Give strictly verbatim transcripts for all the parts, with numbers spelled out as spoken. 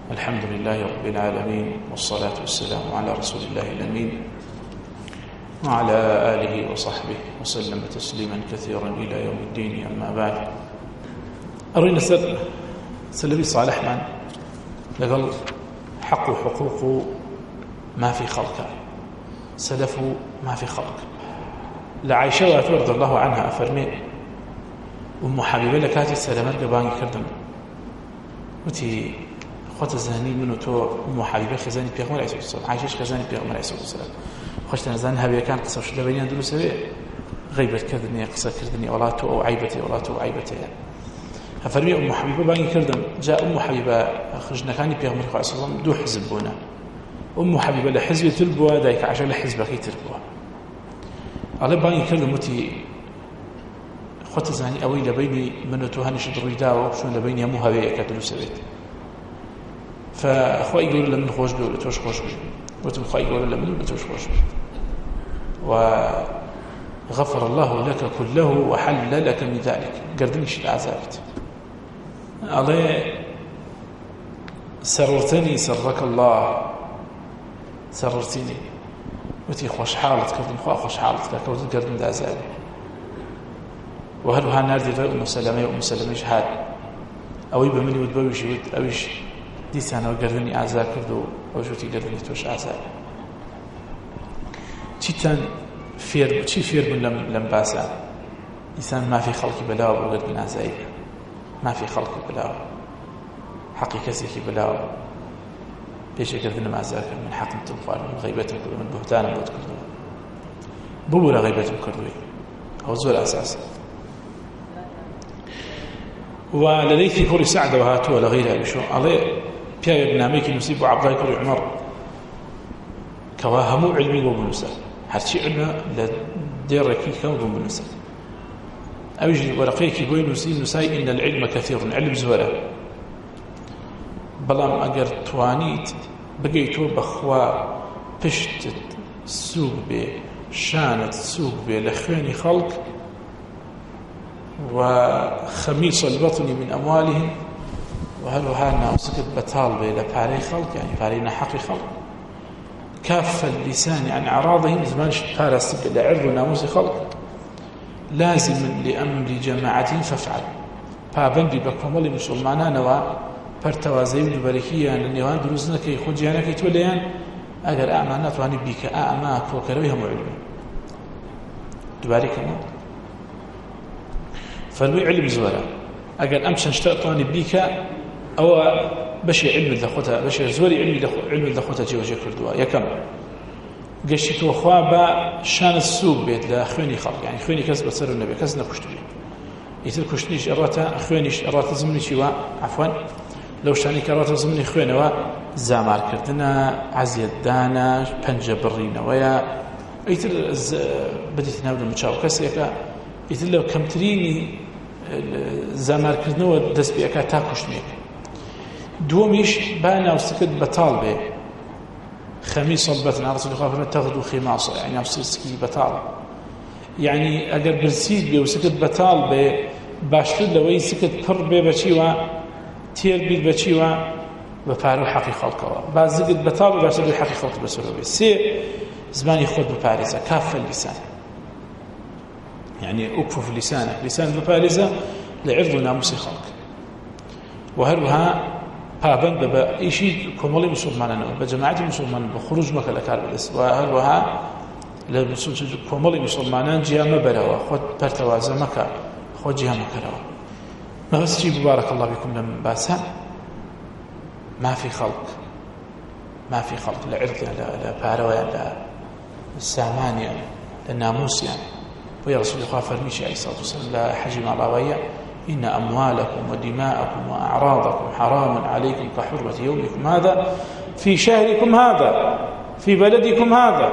الحمد لله رب العالمين، والصلاة والسلام على رسول الله الأمين وعلى آله وصحبه وسلم تسليما كثيرا إلى يوم الدين. أما بعد، أرينا سلبي صالح من لقل حق وحقوق ما في خلقه، سلف ما في خلق. لعائشة رضي الله عنها أفرمي أم حبيبة لكاتي السلامات قباني كردم وتي خۆتە زانی من و تۆ أم حبيبة خزانی پێغەمبەر عەلەیهی السەلام، عایشەش خزانی پێغەمبەر عەلەیهی السەلام. خۆشتە نەزان هەویەکان قسەش لەبەینیان دروستە بێ، غیبەتکردنیە، قسەکردنی وڵات تۆ ئەو عیبەتێ وڵات تۆ ئەو عیبەتەیە. هەفەرمی أم حبيبة بانگی کردم جا أم حبيبة خژنەکانی پێغەمبەر عەلەیهی السەلام دوو حزب بوونە. أم حبيبة لە حزبی تر بووە، دایک عایشە لە حزبەکەی تر بووە. ئەڵێ بانگی کردم وتی خۆتە زانی ئەوەی لەبەینی من و تۆ هەمیشە ڕوویداوە چۆن لەبەینی هەموو هەویەکە دروستە بێت. فخوای گەورە لە من خۆش بێ و لە تۆش خۆش بێ. وتم خوای گەورە لە من و لە تۆش خۆش بێ. وغفر الله لك كله وحل لك من ذلك. گردنیش عذابت. ئەڵێ سررتني سرك الله، سررتني. وتی خۆشحاڵت کردم، خوا خۆشحاڵت کە کەوتت گردن عذابی. وهروها ناردی ڕێ ئوم سەلەمە و ئوم سەلەمەیش هات ئەوەی بە منی وت بەویشی وت ئەویش دیسانەوە گردنی ئازا کرد و ئەوش وتی گردنی تۆش ئازابە. چیتان فێر چی فێر بوون لەم لەم باسە؟ ئینسان مافی خەڵکی بەلاوە بۆ گردن ئازایی بێ، مافی خەڵکی بەلاوە، حەقی کەسێکی بەلاوە پێشێ گردنم ئازا کرد، من حەقم تم خوارد، من غیبەتم کرد، من بوهتانم بۆت کردووە، ببوو لە غیبەتم کردووی. ئەوە زۆر ئاساسە. ولليث كوري سعد وهاتوا ولا غيرها بشو عليه بيا برنامجي نسيب عبد الله كوري عمر كواهمو علمي وبنوسا هرشي علم لديركي كم وبنوسا أوجي ورقيك بين نسيب نساي إن العلم كثير، علم زوره بلام أجر توانيت بقيتو بخوا بشت سوق به شانت سوق به لخواني خلق وخميص البطن من أموالهم، وهل هذا وسكت بطالبة لباري خلق، يعني بارينا حق خلق. كاف اللسان عن أعراضهم زمانش بارس لعرض ناموس خلق. لازم لأمر جماعة فافعل. فابن بكم الله مسلمانا نوا برتوازي وبركيا لنيوان دروزنا كي خجيانا كي توليان أجر أعمانات واني بيك أعماك وكرويهم علم دبارك الله. فالوي علم زوره اگر امشن اشتاطاني بيك او بشي علم لخوتها بشي زوري علم علم لخوتها جوجه كردوا يكم قشيت وخوا با شان السوق بيت لاخواني خلق، يعني خواني كسب سر النبي كسنا كشتري يتل كشتنيش اراتا اخوانيش اراتا زمني شيوا عفوا لو شاني كراتا زمني خوانوا زامار كردنا عزيد دانا بنجبرينا ويا يتل بديت ناول متشاو كسيكا يتل لو كمتريني زامارکردنەوە دەست پێەکە تا کوشتنێک. دووەمیش با ناوسکت بەتاڵ بێ، خەمیس البەطن ڕسوڵ خوا فەرمێ تەغدو خیماسە، یعنی ناوسکی بەتاڵ، یعنی ئەگەر برسیت بێ و سکت بەتاڵ بێ باشتر لەوەی سکت پڕ بێ بەچیوە تێر بیت بەچیوە بە پارە و حەقی خەڵکەوە. با زگت بەتاڵ و باشتر بێ حەقی خەڵک بەسەرەوە بێ. سێ زمانی خۆت بپارێزە، کافە اللسان، يعني أكفف لسانك، لسان ببارزة لعرض ناموس خلق. وهروها بابن ببا إيشي كمالي مسلمانا بجماعة مسلمان بخروج مكلا كاربلس. وهروها للمسلمين كمالي مسلمانا جهة مبروا خد برتوازة مكا خد جهة مكروا. ما بس جي ببارك الله بكم لم باسا ما في خلق، ما في خلق لعرض لا باروا لا السامان يعني الناموس يعني. ويا رسول الله فرميش عليه الصلاة والسلام لا حجم الراوية إن أموالكم ودماءكم وأعراضكم حرام عليكم كحرمة يومكم هذا في شهركم هذا في بلدكم هذا.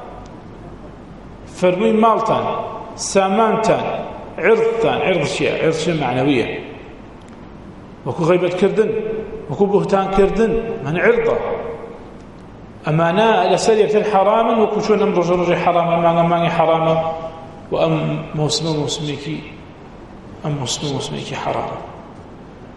فرمي مالتان سامانتان عرضتان، عرض شيء عرض شيء معنوية، وكو غيبة كردن وكو بهتان كردن من عرضه أمانا لسرية الحرام وكو شو نمرج رجي حرام أمانا ماني حرام وأم موسم موسميكي أم موسم موسميكي حرام.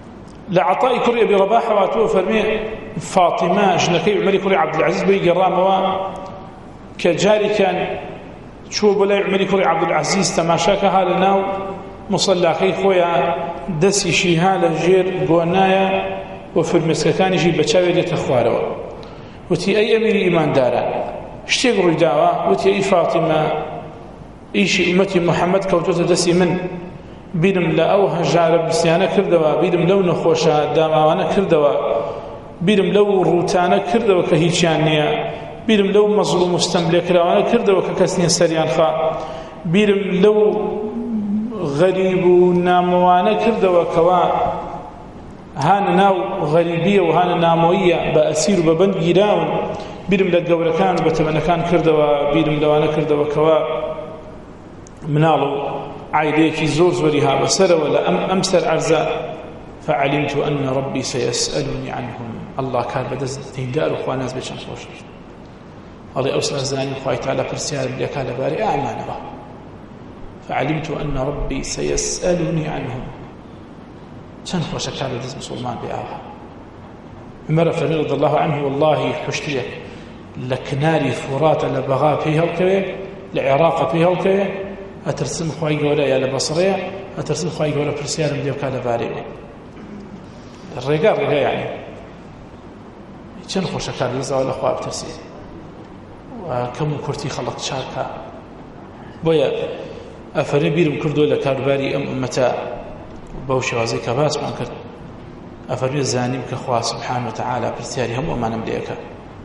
لعطاء كري أبي رباح واتوه فرمي فاطمة جنكي عمري كري عبد العزيز بي قراموا كجاري كان شو بلاي عمري كري عبد العزيز تماشاكها لناو مصلاخي خويا دسي شيها لجير قونايا وفي المسكان يجي بتشاوي دي تخواروا وتي أي أمير إيمان دارا اشتيق رداوا وتي أي فاطمة إيشي أمتي محمد كوتوت دسي من بيرم لا أو هجار بسيانة كردوا بيرم لو نخوشا داماوانا كردوا بيرم لو روتانا كردوا كهيشانيا بيرم لو مظلوم مستملك راوانا كردوا ككسنين سريان خا بيرم لو غريب ناموانا كردوا كوا هان ناو غريبية وهان ناموية بأسير وببند جيراون بيرم لقوركان وبتمنكان كردوا بيرم لوانا كردوا كوا منالو عائلتي زور زورها بسر ولا أم أمسر أرزاء فعلمت أن ربي سيسألني عنهم الله كان بدز تندار أخوان ناس بيشان خوش الله أوسر زاني أخوي تعالى فرسيان بليك على باري أعمانا فعلمت أن ربي سيسألني عنهم شان خوش كان بدز مسلمان بآها عمر فرني رضي الله عنه والله حشتيك لكناري فرات لبغاء فيها الكوية لعراق فيها الكوية أترسم خواهي قولا يا لبصرية أترسم خواهي قولا برسيان مليو كان باريوة الرقاء رقاء يعني كان خوش كان لزا ولا خواه بترسي وكم كرتي خلق شاركا بويا أفرين بيرم كردو لكارباري أم أمتا بوشي وازي كباس من كرد أفرين الزانيم كخواه سبحانه وتعالى برسياري هم أمان مليكا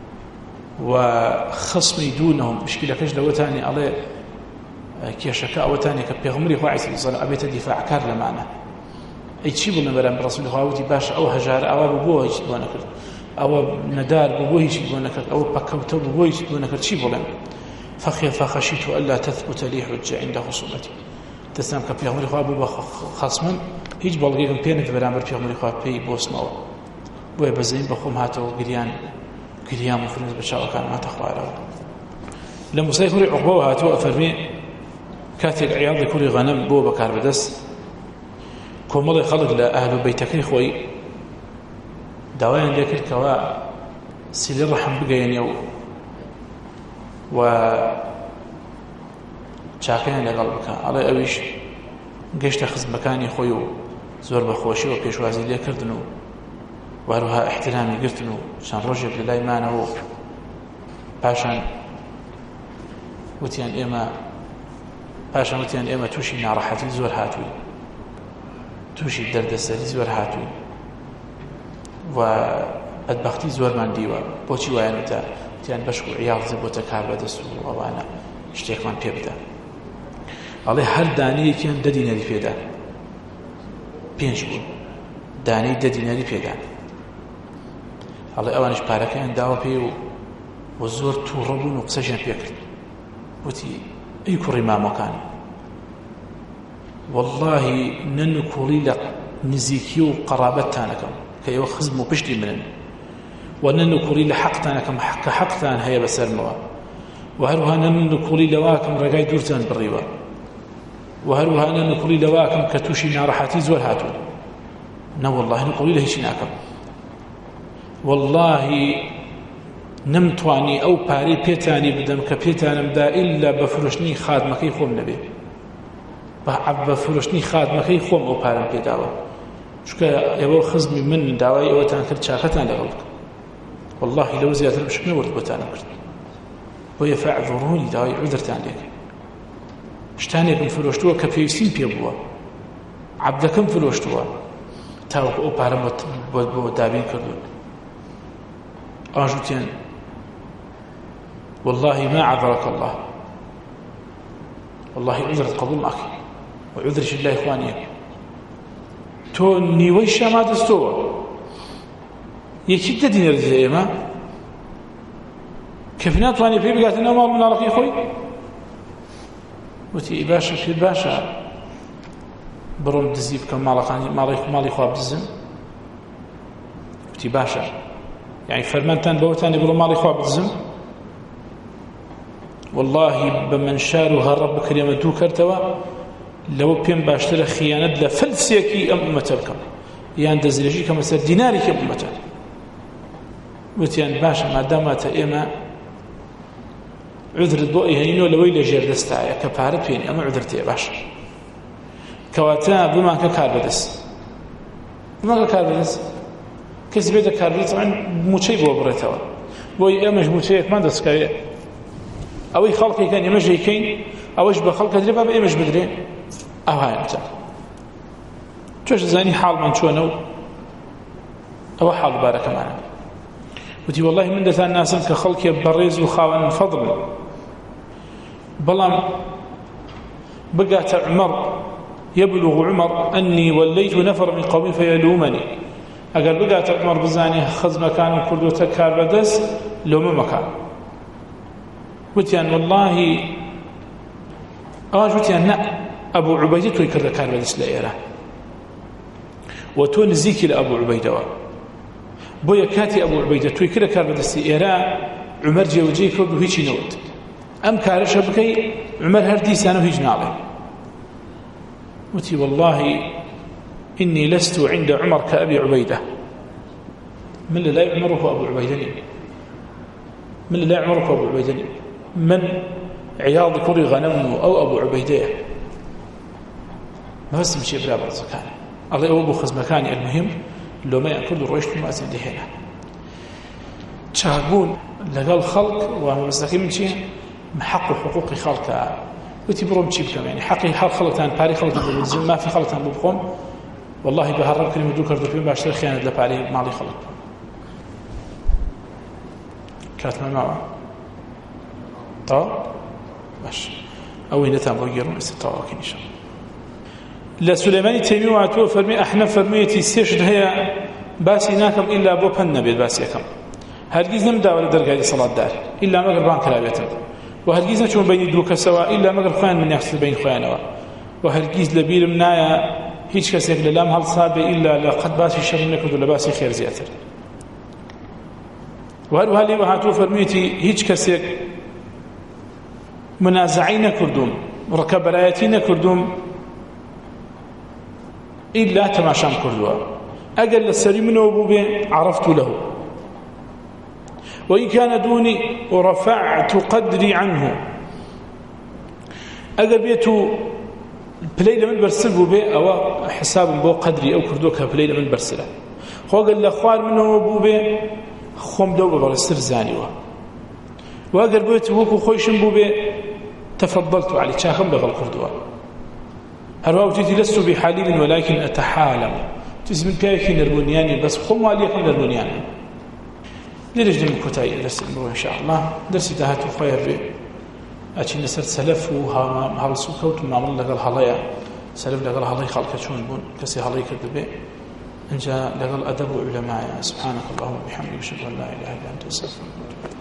وخصمي دونهم مشكلة كش لوتاني عليه كيشكا وتاني كبيغمري هو عيسى صلى أبيت دفاع كار لمعنى أي شيء بنا برام برسول الله ودي باش أو هجار أو ببوه يشي بنا كر أو ندار ببوه يشي بنا كر أو بكوت ببوه يشي بنا كر شيء بنا فخي فخشيت ألا تثبت لي حجة عند خصومتي تسلم كبيغمري هو أبو خصما هيج بالغيكم بينك برام بيغمري هو بي بوس ماو بوه بزين بخوم هاتو قريان قريان مفرنز بشاو كان ما تخواره لما سيخوري عقبه هاتو أفرمي كاتب عياض كل غنم بو بكار بدس كومل خلق لأهل بيتك خوي دوايا لك كوا سيل الرحم بقين يو و شاكين لقلبك على أويش قشت أخذ مكاني خوي زور بخوشي وبيشوازي لي كردنو وهروها احترامي قرتنو شان رجب لله ما نهو باشان وتيان إما پاشان وتیان ئێمە تووشی ناڕەحەتی زۆر هاتووی تووشی دەردەسەری زۆر هاتووی و بەدبەختی زۆرمان دیوە بۆچی وایەنەتە وتیان بەشک و عیاڵ بۆتە کار بەدەست و ئەوانە شتێکمان پێ بدە ئەڵێ هەر دانەیەکیان دە دینەری پێدا پێنج بوون دانەی دە دینەری پێدا ئەڵێ ئەوانش پارەکەیان داوە پێ و و زۆر تووڕە بوون و قسەشیان پێکرد وتی أي كري ما مكان والله ننكولي لك نزيكيو قرابتانكم كي يخزموا بشتي منن وننكولي لحقتانكم حق حقتان هيا بسرموا وهروها ننكولي لواكم رقاي دورتان بالريوة وهروها ننكولي لواكم كتوشي نارحاتي زور هاتو نو والله نقولي له شناكم والله نمتواني أو باري بيتاني بدم كبيتانم دا إلا بفرشني خادمكي خوم نبي بفرشني خادمكي خوم أو بارم بيداوه شكا يبو خزمي من داوي أو تانكر شاكتان لغلق والله لو زيادة بشك نورد بتانا كرت ويفعذروني داوي عذرتان لك شتاني كم فروشتوه كبيسين بيبوه عبدكم فروشتوه تاوك أو بارم دابين كردون أجوتين والله ما عذرك الله والله عذرت قبول معك وعذرش الله إخواني تو نيويشا ما دستوه يكيد دين الزيمة كيف ناتواني في بقات النوم من رقي خوي وتي باشا في باشا بروم دزيب كم مالقاني مالي خواب دزم وتي باشا يعني فرمانتان بوتاني بلو مالي خواب دزم والله بمن شارها رب كريم دو كرتوا لو بين باشتر خيانة لفلسيكي أم أمتبكم یان دەزرێژی کە مەسەر دینارێکی ئومەتە وتیان باشە ماداماتە ئێمە عذرت بۆ ئەهێنینەوە لەوەی لە ژێر دەستایە کە پارە پێنی ئەمە عذرتێ باشە کەواتە بمانکە کار بەدەست بمانکە کار بەدەست کەسی بێتە کار بێت طبعاً موچەی بۆ بڕێتەوە بۆی ئێمەش موچەیەکمان دەستکەوێ ئەوەی خەڵکێکەن ئێمەش ئەیکەین ئەوەش بە خەڵکە درێ با بە ئێمەش بدرێ ئەوهایەتە تۆش دەزانی حاڵمان چۆنە و ئەوە حاڵ بارەکەمانە وتی والله من دەتان ناسم کە خەڵکێ بەڕێز و خاوەن فەضڵ بەڵام بقات عمر يبلغ عمر أني وليت نفر من قومي فيلومني أقل بقات عمر بزاني خز مكان كل تكار بدس لوم مكان وتيان والله أواج وتيان لا أبو عبيدة تويكر كار بدس لإيران وتو نزيكي لأبو عبيدة بويا كاتي أبو عبيدة تويكر كار بدس لإيران عمر جوجي كردو هيجي نوت أم كارش بكي عمر هردي سانو هيج نالي وتي والله إني لست عند عمر كأبي عبيدة من لا يعمره أبو عبيدة من لا يعمره أبو عبيدة من عياض كري غنم أو أبو عبيدة ما بس مشي بلا بعض زكان الله أبو خز مكاني المهم لو ما يأكل رويشت ما أزيد هنا تشاقون لقال خلق ومستقيم شيء محق حقوق خلق وتي بروم تشيب كم يعني حقي حق خلقتان باري خلقتان ما في خلقتان ببقوم والله بهرب كلمة دوكر دوبين باشتر خيانة لباري مالي خلق كاتما معه طاو باش أو نتام بغيرون استطاعوا إن شاء الله لا سليماني تيمي وعتوه فرمي أحنا فرميتي سيشد هي باسي ناكم إلا بو النبي باسيكم هرگز نمدا ولا درجة صلاة دار إلا ما قربان كلابيتم وهرگز نشون بين دوك سوا إلا ما قرفان من يحصل بين خوانوا وهرگز لبير منايا هيج كسيك للام هل صاب إلا لقد باسي شر نكد ولا باسي خير زياتر وهل هل وهاتو فرميتي هيج كسيك منازعين كردوم ركبرايتين كردوم إلا تماشام كردوا أقل السري منه بوبين عرفت له وإن كان دوني ورفعت قدري عنه أقل بيتو بليلة من برسل بوبي أو حساب بو قدري أو كردوك بليلة من برسله هو قال لأخوان منه بوبي خوم دوبة برسل زانيوه وأقل بيتو وكو خويشن بوبي تفضلت عليه شاخم لغل كردوه هروا وجدي لست بحليل ولكن أتحالم تسمى كايكي نربونياني بس خم عليكم نربونياني لرجل من كتاي درس المروه إن شاء الله درس دهات خير به أشي نسر سلف وها هالسو كوت معمل لقال حلايا سلف لقال حلاي خالك شون بون كسي حلاي كذبه إن جاء لقال أدب علماء سبحانك اللهم وبحمدك أشهد أن لا إله إلا أنت أستغفرك